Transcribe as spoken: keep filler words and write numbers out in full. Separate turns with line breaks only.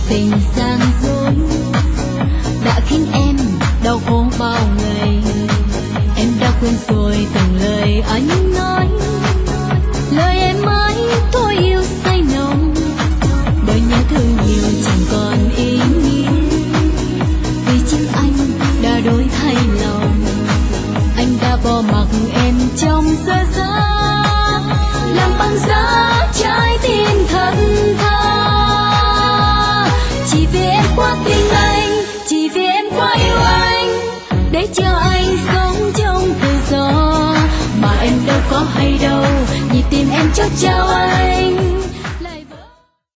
tình gian dối đã khiến em đau khổ bao ngày. Em đã quên rồi từng lời anh nói, lời em mãi thôi yêu say nồng, bởi nhớ thương nhiều chẳng còn ý nghĩa. Vì chính anh đã đổi thay lòng, anh đã bỏ mặc em trong giờ giấc, làm băng giá trái tim thật tha. Chỉ vì em quá tin anh, chỉ vì em quá yêu anh, để cho anh sống trong tự do mà em đâu có hay đâu. Nhịp tim em chốt trao anh.